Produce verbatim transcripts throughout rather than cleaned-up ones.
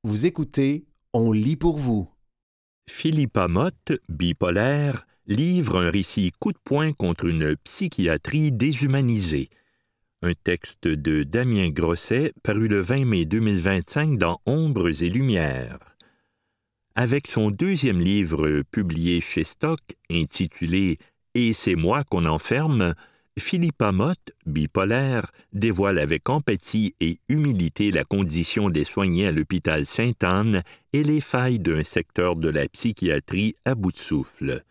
Vous écoutez, on lit pour vous. Philippa Mott, bipolaire, livre un récit coup de poing contre une psychiatrie déshumanisée. Un texte de Damien Grosset paru le vingt mai deux mille vingt-cinq dans Ombres et Lumières. Avec son deuxième livre publié chez Stock, intitulé « Et c'est moi qu'on enferme », Philippa Mott, bipolaire, dévoile avec empathie et humilité la condition des soignés à l'hôpital Sainte-Anne et les failles d'un secteur de la psychiatrie à bout de souffle.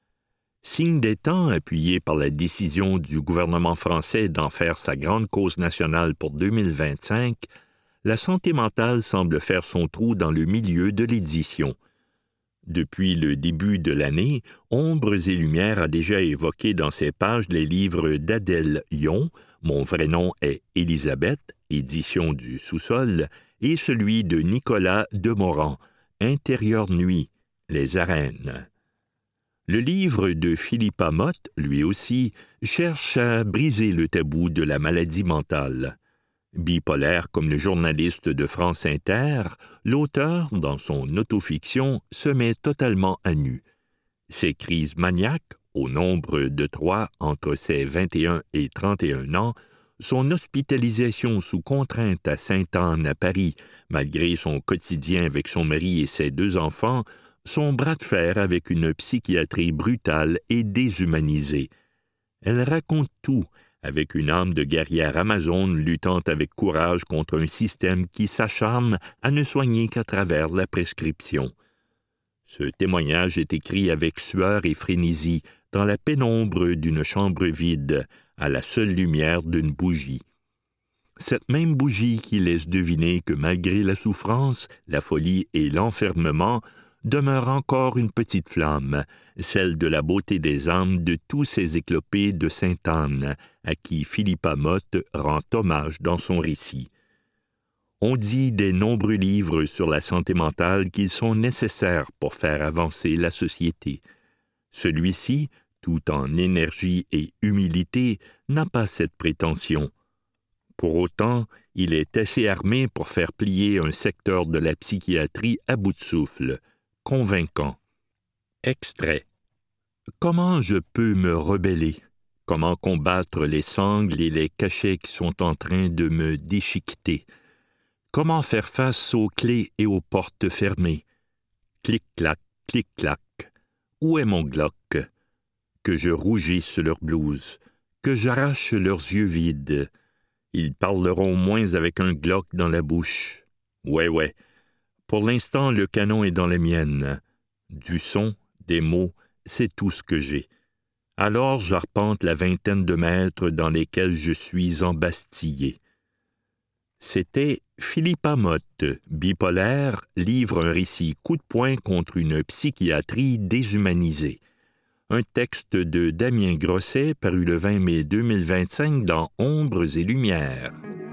Signe des temps, appuyé par la décision du gouvernement français d'en faire sa grande cause nationale pour deux mille vingt-cinq, la santé mentale semble faire son trou dans le milieu de l'édition. Depuis le début de l'année, Ombres et Lumières a déjà évoqué dans ses pages les livres d'Adèle Yon, Mon vrai nom est Élisabeth, édition du Sous-sol, et celui de Nicolas Demorand, Intérieure nuit, Les arènes. Le livre de Philippa Mott, lui aussi, cherche à briser le tabou de la maladie mentale. Bipolaire comme le journaliste de France Inter, l'auteur, dans son autofiction, se met totalement à nu. Ses crises maniaques, au nombre de trois entre ses vingt et un et trente et un ans, son hospitalisation sous contrainte à Sainte-Anne à Paris, malgré son quotidien avec son mari et ses deux enfants, son bras de fer avec une psychiatrie brutale et déshumanisée. Elle raconte tout, avec une âme de guerrière amazone luttant avec courage contre un système qui s'acharne à ne soigner qu'à travers la prescription. Ce témoignage est écrit avec sueur et frénésie, dans la pénombre d'une chambre vide, à la seule lumière d'une bougie. Cette même bougie qui laisse deviner que malgré la souffrance, la folie et l'enfermement, demeure encore une petite flamme, celle de la beauté des âmes de tous ces éclopés de Sainte-Anne, à qui Philippa Mott rend hommage dans son récit. On dit des nombreux livres sur la santé mentale qu'ils sont nécessaires pour faire avancer la société. Celui-ci, tout en énergie et humilité, n'a pas cette prétention. Pour autant, il est assez armé pour faire plier un secteur de la psychiatrie à bout de souffle, convaincant. Extrait. Comment je peux me rebeller? Comment combattre les sangles et les cachets qui sont en train de me déchiqueter? Comment faire face aux clés et aux portes fermées? Clic-clac, clic-clac. Où est mon Glock? Que je rougisse leurs blouses, que j'arrache leurs yeux vides. Ils parleront moins avec un Glock dans la bouche. Ouais, ouais. Pour l'instant, le canon est dans les miennes. Du son, des mots, c'est tout ce que j'ai. Alors j'arpente la vingtaine de mètres dans lesquels je suis embastillé. C'était Philippa Mott, bipolaire, livre un récit coup de poing contre une psychiatrie déshumanisée. Un texte de Damien Grosset paru le vingt mai deux mille vingt-cinq dans Ombres et Lumières.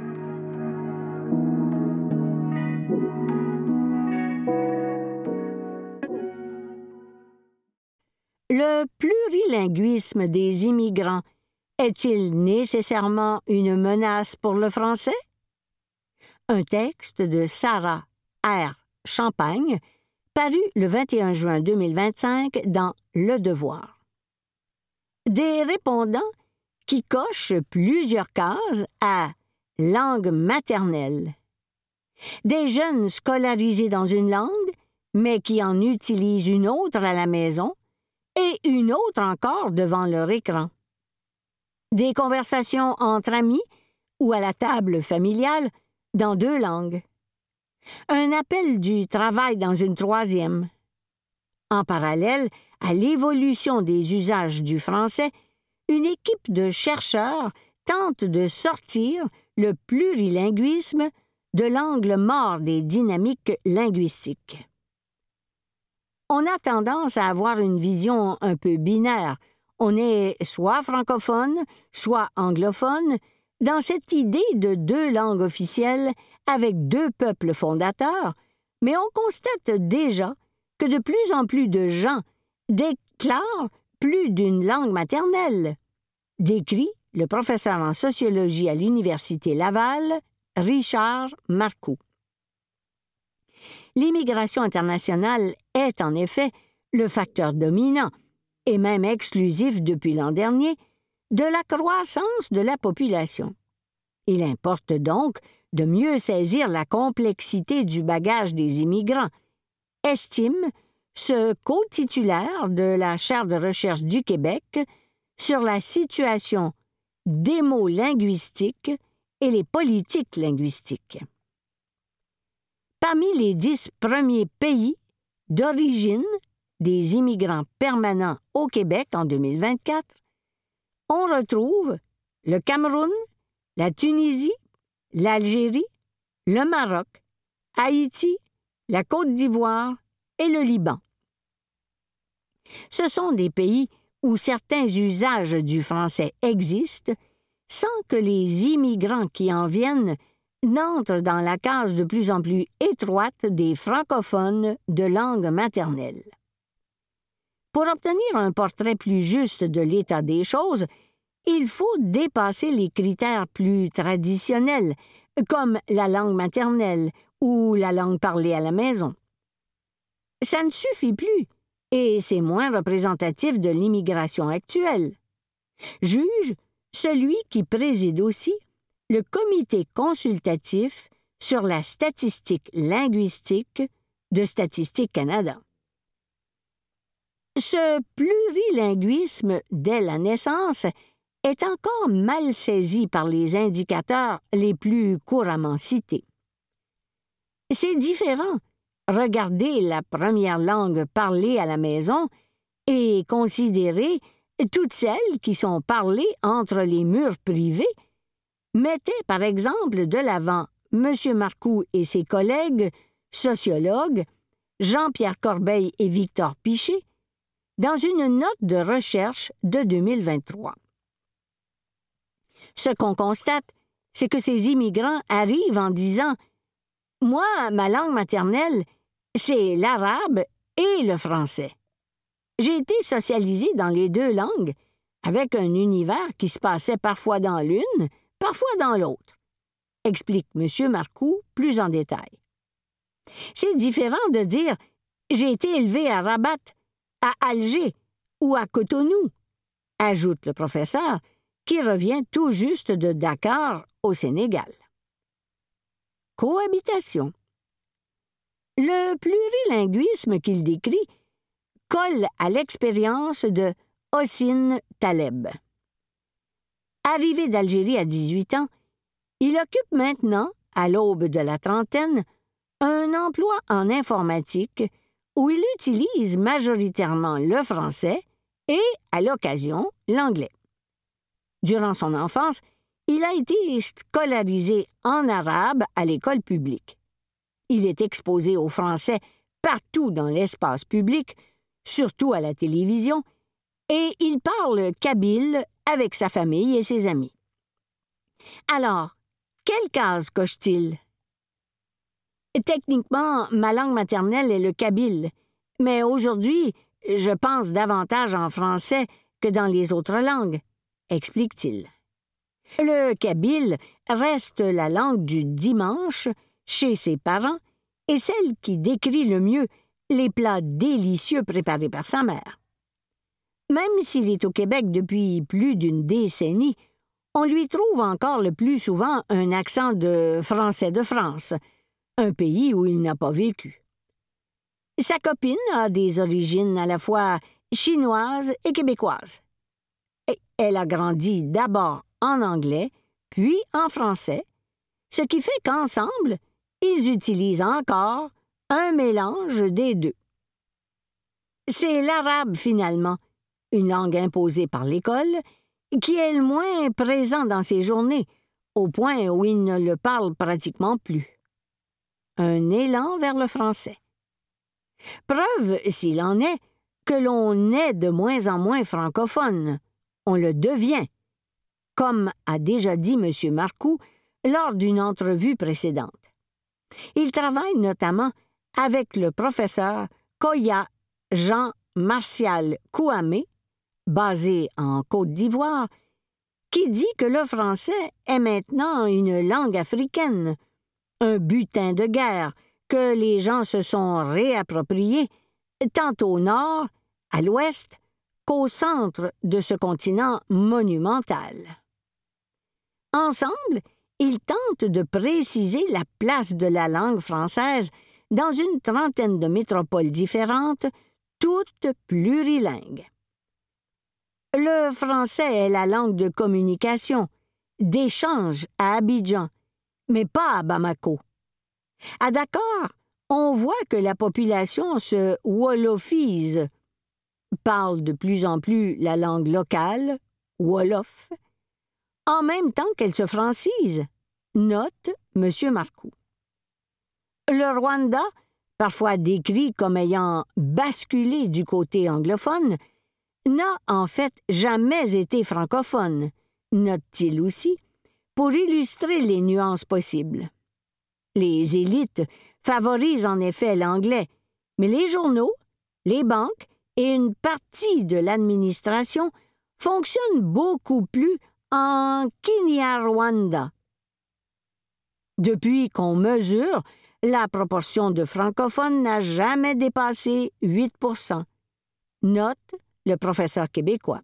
Le plurilinguisme des immigrants est-il nécessairement une menace pour le français? Un texte de Sarah R. Champagne, paru le vingt et un juin deux mille vingt-cinq dans Le Devoir. Des répondants qui cochent plusieurs cases à langue maternelle. Des jeunes scolarisés dans une langue, mais qui en utilisent une autre à la maison, et une autre encore devant leur écran. Des conversations entre amis ou à la table familiale dans deux langues. Un appel du travail dans une troisième. En parallèle à l'évolution des usages du français, une équipe de chercheurs tente de sortir le plurilinguisme de l'angle mort des dynamiques linguistiques. On a tendance à avoir une vision un peu binaire. On est soit francophone, soit anglophone, dans cette idée de deux langues officielles avec deux peuples fondateurs, mais on constate déjà que de plus en plus de gens déclarent plus d'une langue maternelle, décrit le professeur en sociologie à l'Université Laval, Richard Marcoux. l'immigration internationale est en effet le facteur dominant, et même exclusif depuis l'an dernier, de la croissance de la population. Il importe donc de mieux saisir la complexité du bagage des immigrants, estime ce co-titulaire de la chaire de recherche du Québec sur la situation des mots linguistiques et les politiques linguistiques. Parmi les dix premiers pays d'origine des immigrants permanents au Québec en deux mille vingt-quatre, on retrouve le Cameroun, la Tunisie, l'Algérie, le Maroc, Haïti, la Côte d'Ivoire et le Liban. Ce sont des pays où certains usages du français existent sans que les immigrants qui en viennent n'entrent dans la case de plus en plus étroite des francophones de langue maternelle. Pour obtenir un portrait plus juste de l'état des choses, il faut dépasser les critères plus traditionnels, comme la langue maternelle ou la langue parlée à la maison. Ça ne suffit plus, et c'est moins représentatif de l'immigration actuelle. Juge celui qui préside aussi le Comité consultatif sur la statistique linguistique de Statistique Canada. Ce plurilinguisme dès la naissance est encore mal saisi par les indicateurs les plus couramment cités. C'est différent. Regardez la première langue parlée à la maison et considérez toutes celles qui sont parlées entre les murs privés. Mettez par exemple de l'avant M. Marcoux et ses collègues, sociologues, Jean-Pierre Corbeil et Victor Piché, dans une note de recherche de deux mille vingt-trois. Ce qu'on constate, c'est que ces immigrants arrivent en disant « Moi, ma langue maternelle, c'est l'arabe et le français. J'ai été socialisé dans les deux langues, avec un univers qui se passait parfois dans l'une, parfois dans l'autre », explique M. Marcoux plus en détail. C'est différent de dire « J'ai été élevé à Rabat, à Alger ou à Cotonou », ajoute le professeur, qui revient tout juste de Dakar, au Sénégal. Cohabitation. Le plurilinguisme qu'il décrit colle à l'expérience de Hossein Taleb. Arrivé d'Algérie à dix-huit ans, il occupe maintenant, à l'aube de la trentaine, un emploi en informatique où il utilise majoritairement le français et, à l'occasion, l'anglais. Durant son enfance, il a été scolarisé en arabe à l'école publique. Il est exposé au français partout dans l'espace public, surtout à la télévision, et il parle kabyle avec sa famille et ses amis. Alors, quelle case coche-t-il? Techniquement, ma langue maternelle est le kabyle, mais aujourd'hui, je pense davantage en français que dans les autres langues, explique-t-il. Le kabyle reste la langue du dimanche chez ses parents et celle qui décrit le mieux les plats délicieux préparés par sa mère. Même s'il est au Québec depuis plus d'une décennie, on lui trouve encore le plus souvent un accent de français de France, un pays où il n'a pas vécu. Sa copine a des origines à la fois chinoises et québécoises. Et elle a grandi d'abord en anglais, puis en français, ce qui fait qu'ensemble, ils utilisent encore un mélange des deux. C'est l'arabe, finalement, une langue imposée par l'école, qui est le moins présent dans ses journées, au point où il ne le parle pratiquement plus. Un élan vers le français. Preuve, s'il en est, que l'on est de moins en moins francophone. On le devient, comme a déjà dit M. Marcoux lors d'une entrevue précédente. Il travaille notamment avec le professeur Koya Jean-Martial Kouamé, basé en Côte d'Ivoire, qui dit que le français est maintenant une langue africaine, un butin de guerre que les gens se sont réappropriées, tant au nord, à l'ouest, qu'au centre de ce continent monumental. Ensemble, ils tentent de préciser la place de la langue française dans une trentaine de métropoles différentes, toutes plurilingues. Le français est la langue de communication, d'échange à Abidjan, mais pas à Bamako. À Dakar, on voit que la population se wolofise, parle de plus en plus la langue locale, wolof, en même temps qu'elle se francise, note M. Marcoux. Le Rwanda, parfois décrit comme ayant basculé du côté anglophone, n'a en fait jamais été francophone, note-t-il aussi, pour illustrer les nuances possibles. Les élites favorisent en effet l'anglais, mais les journaux, les banques et une partie de l'administration fonctionnent beaucoup plus en Kinyarwanda. Depuis qu'on mesure, la proportion de francophones n'a jamais dépassé huit pour cent, note le professeur québécois.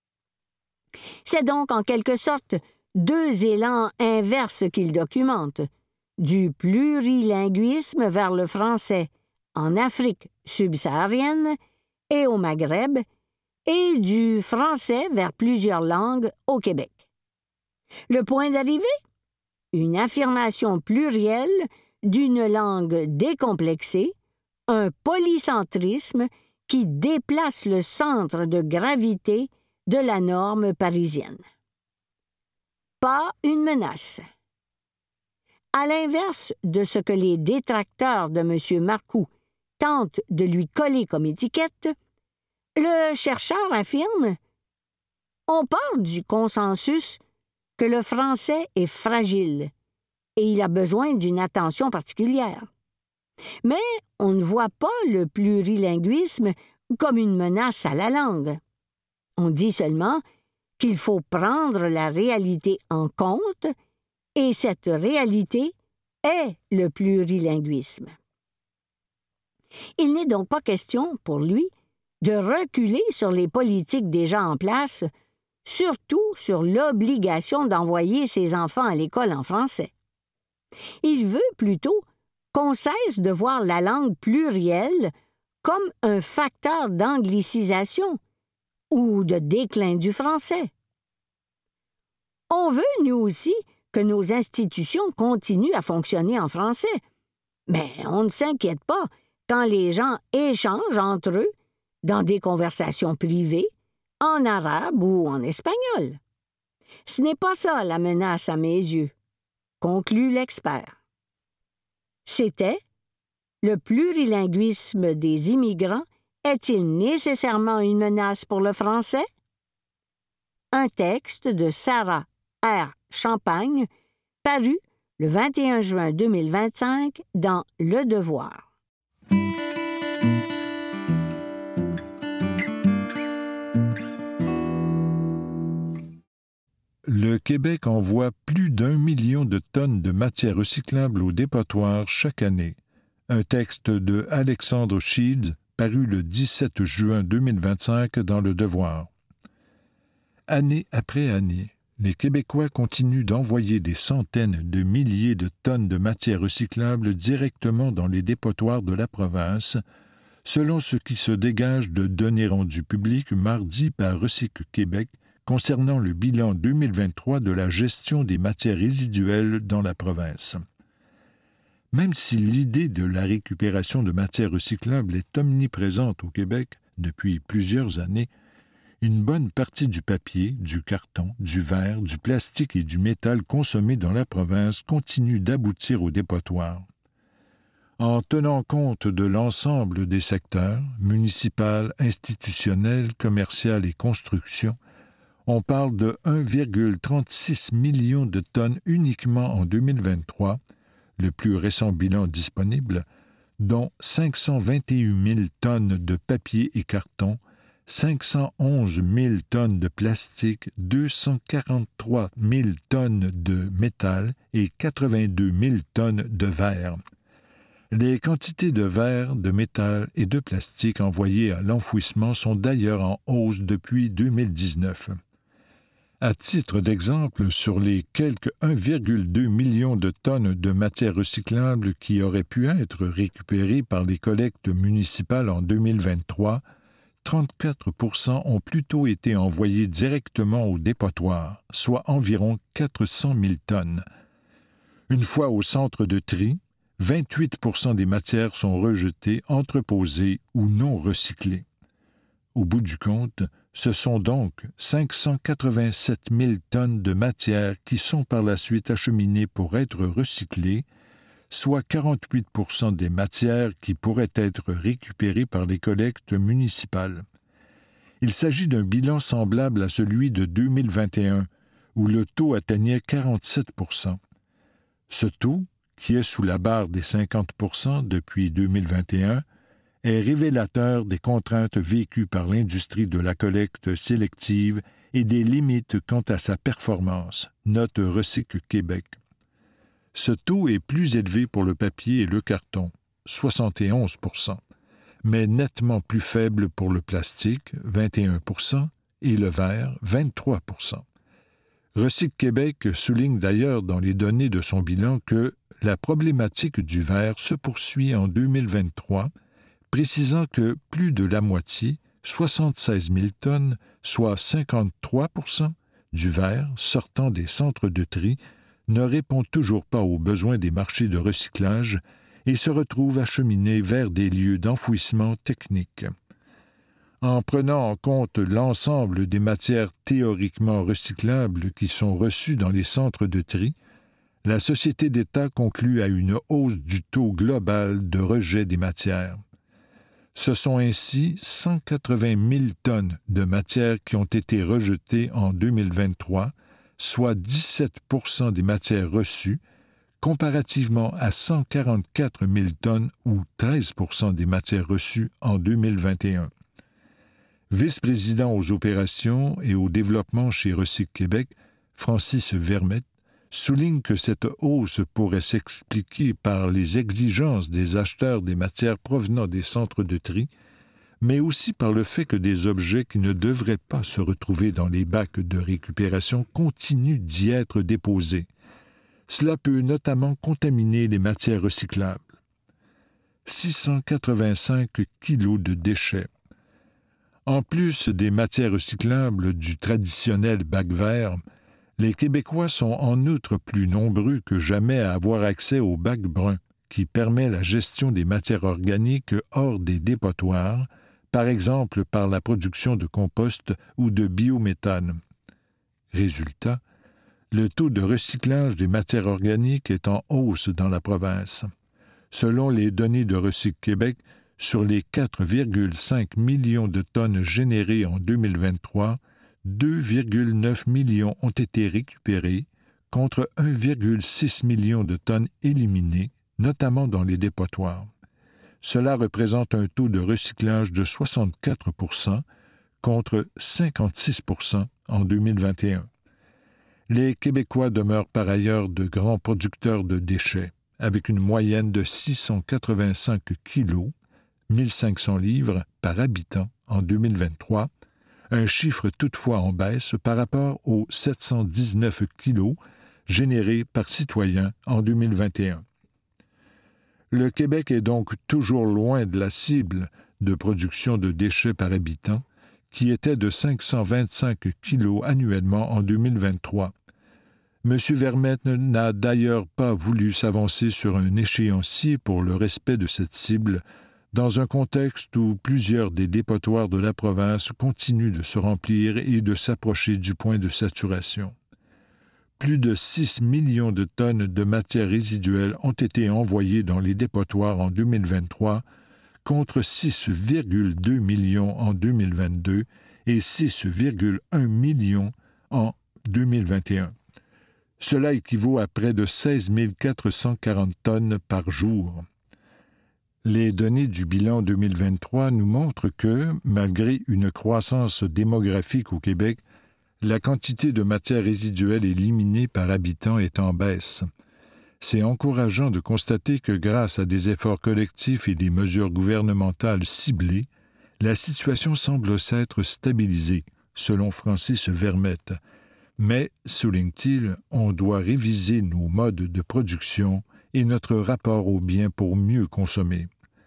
C'est donc en quelque sorte deux élans inverses qu'il documente, du plurilinguisme vers le français en Afrique subsaharienne et au Maghreb, et du français vers plusieurs langues au Québec. Le point d'arrivée? Une affirmation plurielle d'une langue décomplexée, un polycentrisme qui déplace le centre de gravité de la norme parisienne. Pas une menace. À l'inverse de ce que les détracteurs de M. Marcoux tentent de lui coller comme étiquette, le chercheur affirme « On part du consensus que le français est fragile et il a besoin d'une attention particulière. Mais on ne voit pas le plurilinguisme comme une menace à la langue. On dit seulement qu'il faut prendre la réalité en compte et cette réalité est le plurilinguisme. » Il n'est donc pas question, pour lui, de reculer sur les politiques déjà en place, surtout sur l'obligation d'envoyer ses enfants à l'école en français. Il veut plutôt qu'on cesse de voir la langue plurielle comme un facteur d'anglicisation ou de déclin du français. On veut, nous aussi, que nos institutions continuent à fonctionner en français, mais on ne s'inquiète pas quand les gens échangent entre eux dans des conversations privées, en arabe ou en espagnol. Ce n'est pas ça la menace à mes yeux, conclut l'expert. C'était « Le plurilinguisme des immigrants est-il nécessairement une menace pour le français? » Un texte de Sarah R. Champagne, paru le vingt et un juin deux mille vingt-cinq dans Le Devoir. Le Québec envoie plus d'un million de tonnes de matières recyclables au dépotoir chaque année. Un texte de Alexandre Shields, paru le dix-sept juin deux mille vingt-cinq dans Le Devoir. Année après année, les Québécois continuent d'envoyer des centaines de milliers de tonnes de matières recyclables directement dans les dépotoirs de la province, selon ce qui se dégage de données rendues publiques mardi par Recycle Québec concernant le bilan deux mille vingt-trois de la gestion des matières résiduelles dans la province. Même si l'idée de la récupération de matières recyclables est omniprésente au Québec depuis plusieurs années, une bonne partie du papier, du carton, du verre, du plastique et du métal consommés dans la province continue d'aboutir au dépotoir. En tenant compte de l'ensemble des secteurs, municipal, institutionnel, commercial et construction, on parle de un virgule trente-six million de tonnes uniquement en deux mille vingt-trois, le plus récent bilan disponible, dont cinq cent vingt et un mille tonnes de papier et carton, cinq cent onze mille tonnes de plastique, deux cent quarante-trois mille tonnes de métal et quatre-vingt-deux mille tonnes de verre. Les quantités de verre, de métal et de plastique envoyées à l'enfouissement sont d'ailleurs en hausse depuis deux mille dix-neuf. À titre d'exemple, sur les quelques un virgule deux million de tonnes de matières recyclables qui auraient pu être récupérées par les collectes municipales en deux mille vingt-trois, trente-quatre pour cent ont plutôt été envoyés directement au dépotoir, soit environ quatre cent mille tonnes. Une fois au centre de tri, vingt-huit pour cent des matières sont rejetées, entreposées ou non recyclées. Au bout du compte, ce sont donc cinq cent quatre-vingt-sept mille tonnes de matières qui sont par la suite acheminées pour être recyclées, soit quarante-huit pour cent des matières qui pourraient être récupérées par les collectes municipales. Il s'agit d'un bilan semblable à celui de deux mille vingt et un, où le taux atteignait quarante-sept pour cent. Ce taux, qui est sous la barre des cinquante pour cent depuis deux mille vingt et un, est révélateur des contraintes vécues par l'industrie de la collecte sélective et des limites quant à sa performance, note Recyc Québec. Ce taux est plus élevé pour le papier et le carton, soixante et onze pour cent, mais nettement plus faible pour le plastique, vingt et un pour cent, et le verre, vingt-trois pour cent. Recyc Québec souligne d'ailleurs dans les données de son bilan que la problématique du verre se poursuit en deux mille vingt-trois, précisant que plus de la moitié, soixante-seize mille tonnes, soit cinquante-trois pour cent, du verre sortant des centres de tri ne répond toujours pas aux besoins des marchés de recyclage et se retrouve acheminé vers des lieux d'enfouissement technique. En prenant en compte l'ensemble des matières théoriquement recyclables qui sont reçues dans les centres de tri, la Société d'État conclut à une hausse du taux global de rejet des matières. Ce sont ainsi cent quatre-vingt mille tonnes de matières qui ont été rejetées en deux mille vingt-trois, soit dix-sept pour cent des matières reçues, comparativement à cent quarante-quatre mille tonnes ou treize pour cent des matières reçues en deux mille vingt et un. Vice-président aux opérations et au développement chez Recyc Québec, Francis Vermette, souligne que cette hausse pourrait s'expliquer par les exigences des acheteurs des matières provenant des centres de tri, mais aussi par le fait que des objets qui ne devraient pas se retrouver dans les bacs de récupération continuent d'y être déposés. Cela peut notamment contaminer les matières recyclables. six cent quatre-vingt-cinq kilos de déchets. En plus des matières recyclables du traditionnel bac vert, les Québécois sont en outre plus nombreux que jamais à avoir accès au bac brun, qui permet la gestion des matières organiques hors des dépotoirs, par exemple par la production de compost ou de biométhane. Résultat, le taux de recyclage des matières organiques est en hausse dans la province. Selon les données de Recyc Québec, sur les quatre virgule cinq millions de tonnes générées en deux mille vingt-trois, deux virgule neuf millions ont été récupérés contre un virgule six million de tonnes éliminées, notamment dans les dépotoirs. Cela représente un taux de recyclage de soixante-quatre pour cent contre cinquante-six pour cent en deux mille vingt et un. Les Québécois demeurent par ailleurs de grands producteurs de déchets, avec une moyenne de six cent quatre-vingt-cinq kilos, mille cinq cents livres par habitant en deux mille vingt-trois, un chiffre toutefois en baisse par rapport aux sept cent dix-neuf kilos générés par citoyen en deux mille vingt et un. Le Québec est donc toujours loin de la cible de production de déchets par habitant, qui était de cinq cent vingt-cinq kilos annuellement en deux mille vingt-trois. M. Vermette n'a d'ailleurs pas voulu s'avancer sur un échéancier pour le respect de cette cible, dans un contexte où plusieurs des dépotoirs de la province continuent de se remplir et de s'approcher du point de saturation. Plus de six millions de tonnes de matières résiduelles ont été envoyées dans les dépotoirs en deux mille vingt-trois, contre six virgule deux millions en deux mille vingt-deux et six virgule un millions en deux mille vingt et un. Cela équivaut à près de seize mille quatre cent quarante tonnes par jour. Les données du bilan deux mille vingt-trois nous montrent que, malgré une croissance démographique au Québec, la quantité de matières résiduelles éliminées par habitant est en baisse. C'est encourageant de constater que grâce à des efforts collectifs et des mesures gouvernementales ciblées, la situation semble s'être stabilisée, selon Francis Vermette. Mais, souligne-t-il, on doit réviser nos modes de production et notre rapport aux biens pour mieux consommer.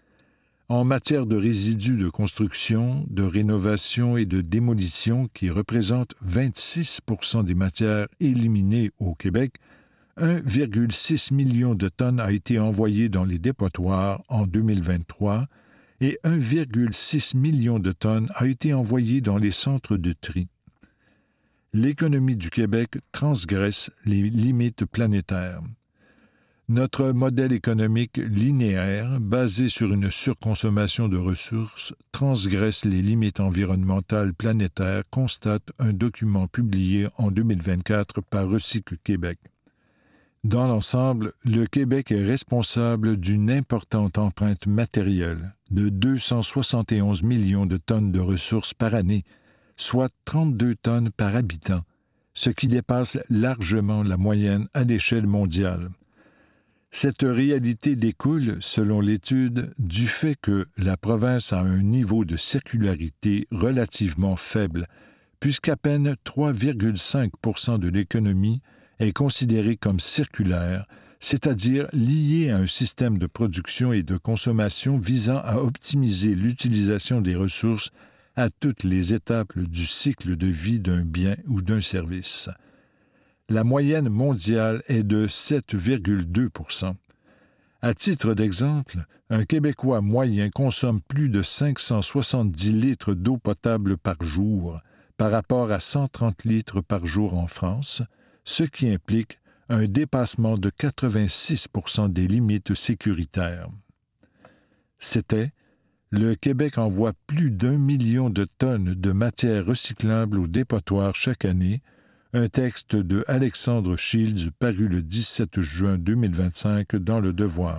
En matière de résidus de construction, de rénovation et de démolition qui représentent vingt-six pour cent des matières éliminées au Québec, un virgule six million de tonnes a été envoyé dans les dépotoirs en deux mille vingt-trois et un virgule six million de tonnes a été envoyé dans les centres de tri. L'économie du Québec transgresse les limites planétaires. Notre modèle économique linéaire, basé sur une surconsommation de ressources, transgresse les limites environnementales planétaires, constate un document publié en deux mille vingt-quatre par Recycle Québec. Dans l'ensemble, le Québec est responsable d'une importante empreinte matérielle de deux cent soixante et onze millions de tonnes de ressources par année, soit trente-deux tonnes par habitant, ce qui dépasse largement la moyenne à l'échelle mondiale. Cette réalité découle, selon l'étude, du fait que la province a un niveau de circularité relativement faible, puisqu'à peine trois virgule cinq pour cent de l'économie est considérée comme circulaire, c'est-à-dire liée à un système de production et de consommation visant à optimiser l'utilisation des ressources à toutes les étapes du cycle de vie d'un bien ou d'un service. La moyenne mondiale est de sept virgule deux pour cent. À titre d'exemple, un Québécois moyen consomme plus de cinq cent soixante-dix litres d'eau potable par jour, par rapport à cent trente litres par jour en France, ce qui implique un dépassement de quatre-vingt-six pour cent des limites sécuritaires. C'était « Le Québec envoie plus d'un million de tonnes de matières recyclables au dépotoir chaque année », un texte de Alexandre Shields paru le dix-sept juin deux mille vingt-cinq dans Le Devoir.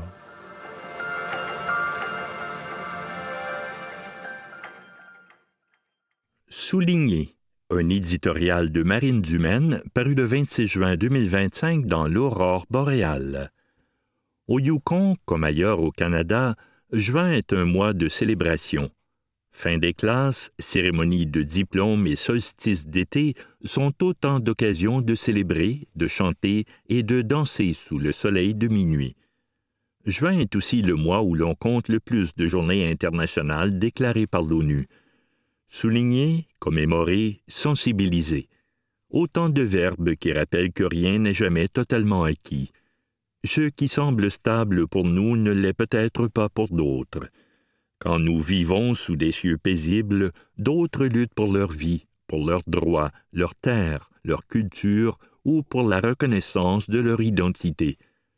Souligné, un éditorial de Marine Dumaine paru le vingt-six juin deux mille vingt-cinq dans l'Aurore boréale. Au Yukon, comme ailleurs au Canada, juin est un mois de célébration. Fin des classes, cérémonies de diplôme et solstice d'été sont autant d'occasions de célébrer, de chanter et de danser sous le soleil de minuit. Juin est aussi le mois où l'on compte le plus de journées internationales déclarées par l'ONU. Souligner, commémorer, sensibiliser. Autant de verbes qui rappellent que rien n'est jamais totalement acquis. Ce qui semble stable pour nous ne l'est peut-être pas pour d'autres. Quand nous vivons sous des cieux paisibles, d'autres luttent pour leur vie, pour leurs droits, leur terre, leur culture ou pour la reconnaissance de leur identité.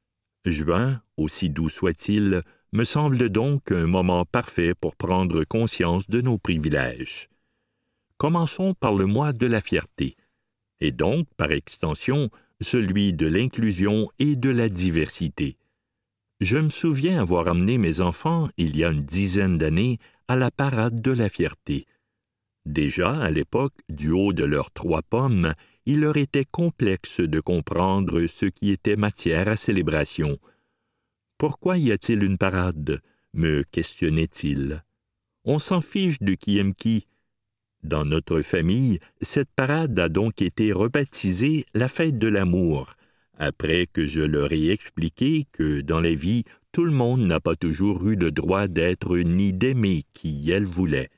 Juin, aussi doux soit-il, me semble donc un moment parfait pour prendre conscience de nos privilèges. Commençons par le mois de la fierté, et donc, par extension, celui de l'inclusion et de la diversité. Je me souviens avoir amené mes enfants, il y a une dizaine d'années, à la parade de la fierté. Déjà, à l'époque, du haut de leurs trois pommes, il leur était complexe de comprendre ce qui était matière à célébration. « Pourquoi y a-t-il une parade ?» me questionnait-il. « On s'en fiche de qui aime qui. » Dans notre famille, cette parade a donc été rebaptisée la fête de l'amour, après que je leur ai expliqué que, dans la vie, tout le monde n'a pas toujours eu le droit d'être ni d'aimer qui elle voulait.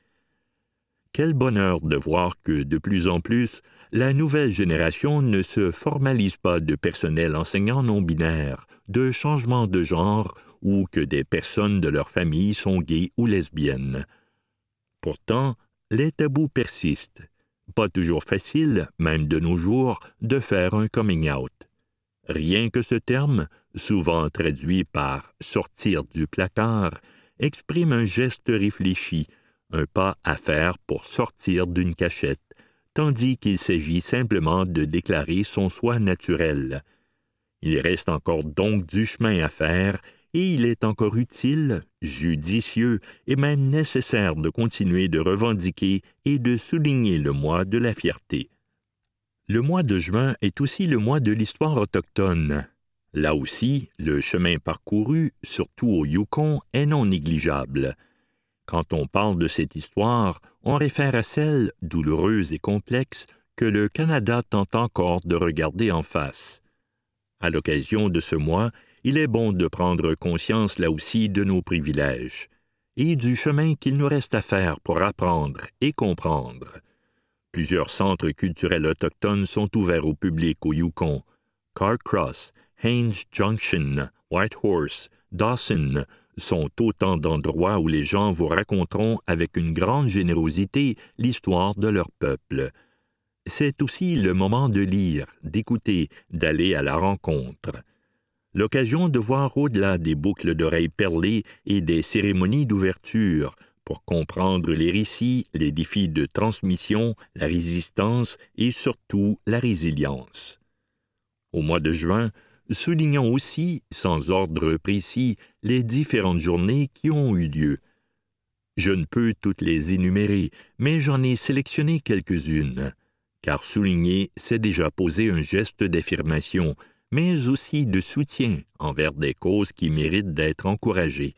Quel bonheur de voir que, de plus en plus, la nouvelle génération ne se formalise pas de personnel enseignant non-binaire, de changement de genre ou que des personnes de leur famille sont gays ou lesbiennes. Pourtant, les tabous persistent. Pas toujours facile, même de nos jours, de faire un coming out. Rien que ce terme, souvent traduit par « sortir du placard », exprime un geste réfléchi, un pas à faire pour sortir d'une cachette, tandis qu'il s'agit simplement de déclarer son soi naturel. Il reste encore donc du chemin à faire et il est encore utile, judicieux et même nécessaire de continuer de revendiquer et de souligner le mois de la fierté. Le mois de juin est aussi le mois de l'histoire autochtone. Là aussi, le chemin parcouru, surtout au Yukon, est non négligeable. Quand on parle de cette histoire, on réfère à celle, douloureuse et complexe, que le Canada tente encore de regarder en face. À l'occasion de ce mois, il est bon de prendre conscience là aussi de nos privilèges et du chemin qu'il nous reste à faire pour apprendre et comprendre. Plusieurs centres culturels autochtones sont ouverts au public au Yukon. Carcross, Haines Junction, Whitehorse, Dawson sont autant d'endroits où les gens vous raconteront avec une grande générosité l'histoire de leur peuple. C'est aussi le moment de lire, d'écouter, d'aller à la rencontre. L'occasion de voir au-delà des boucles d'oreilles perlées et des cérémonies d'ouverture pour comprendre les récits, les défis de transmission, la résistance et surtout la résilience. Au mois de juin, soulignons aussi, sans ordre précis, les différentes journées qui ont eu lieu. Je ne peux toutes les énumérer, mais j'en ai sélectionné quelques-unes, car souligner, c'est déjà poser un geste d'affirmation, mais aussi de soutien envers des causes qui méritent d'être encouragées.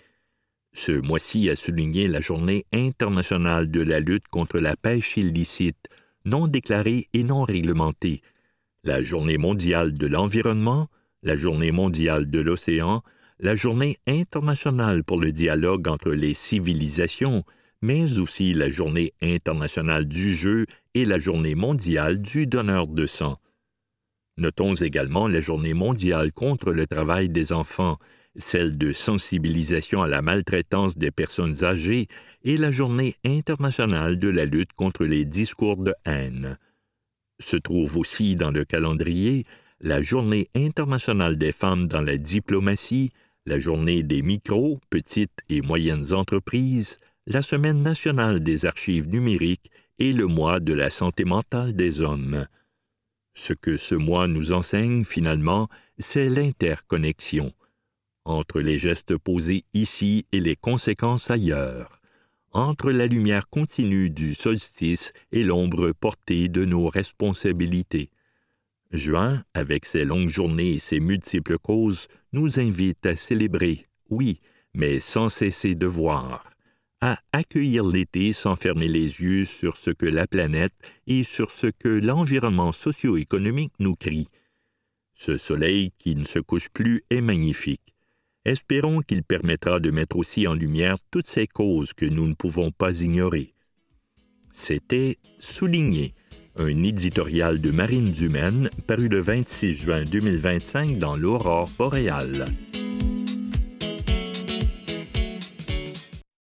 Ce mois-ci a souligné la Journée internationale de la lutte contre la pêche illicite, non déclarée et non réglementée, la Journée mondiale de l'environnement, la Journée mondiale de l'océan, la Journée internationale pour le dialogue entre les civilisations, mais aussi la Journée internationale du jeu et la Journée mondiale du donneur de sang. Notons également la Journée mondiale contre le travail des enfants, celle de sensibilisation à la maltraitance des personnes âgées et la Journée internationale de la lutte contre les discours de haine. Se trouve aussi dans le calendrier la Journée internationale des femmes dans la diplomatie, la Journée des micro, petites et moyennes entreprises, la Semaine nationale des archives numériques et le mois de la santé mentale des hommes. Ce que ce mois nous enseigne finalement, c'est l'interconnexion entre les gestes posés ici et les conséquences ailleurs, entre la lumière continue du solstice et l'ombre portée de nos responsabilités. Juin, avec ses longues journées et ses multiples causes, nous invite à célébrer, oui, mais sans cesser de voir, à accueillir l'été sans fermer les yeux sur ce que la planète et sur ce que l'environnement socio-économique nous crie. Ce soleil qui ne se couche plus est magnifique. Espérons qu'il permettra de mettre aussi en lumière toutes ces causes que nous ne pouvons pas ignorer. C'était Souligné, un éditorial de Marine Dumaine paru le vingt-six juin deux mille vingt-cinq dans l'Aurore boréale.